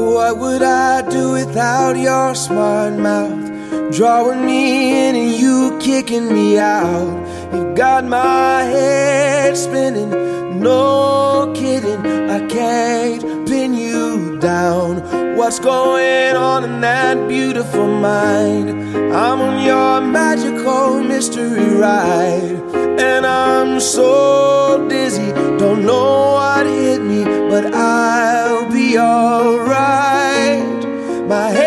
What would I do without your smart mouth? Drawing me in and you kicking me out. You've got my head spinning, no kidding. I can't pin you down. What's going on in that beautiful mind? I'm on your magical mystery ride, and I'm so dizzy, don't know what hit me, but I'll be alright. My